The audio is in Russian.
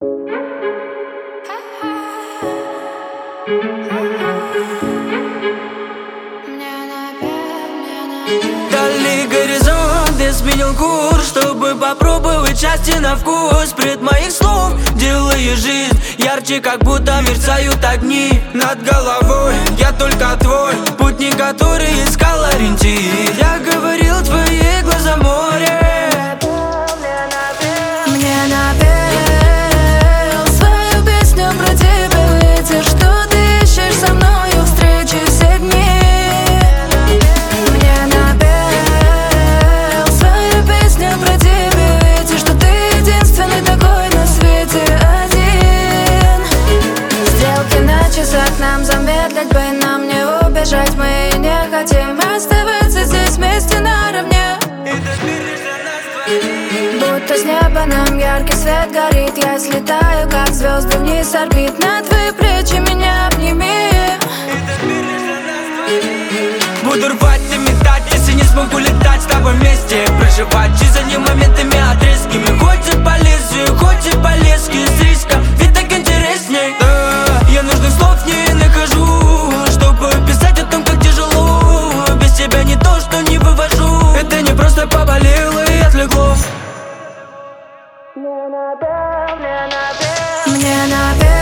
Дальний горизонт, я сменил курс, чтобы попробовать счастье на вкус. Пред моих слов делаю жизнь ярче, как будто мерцают огни над головой. Я только твой путник, который искал ориентир. Я говорил, твои глаза море. Мне напел свою песню про тебя ветер, что ты ищешь со мною встречи все дни. Мне напел свою песню про тебя ветер, что ты единственный такой на свете один. Стрелки на часах нам замедлить бы, нам не убежать, мы не хотим оставаться здесь вместе наравне. Будто с неба нам яркий свет горит, я слетаю, как звезды вниз орбит. На твои плечи меня обними. Буду рвать и метать, если не смогу летать с тобой вместе. Проживать жизнь моментами отрезкими. Хоть по лезвию, хоть и по леске с риском, ведь так интересней. Я нужных слов не нахожу, чтобы писать о том, как тяжело. Без тебя не то, что не вывожу. Это не просто поболело и отлегло. Мне напел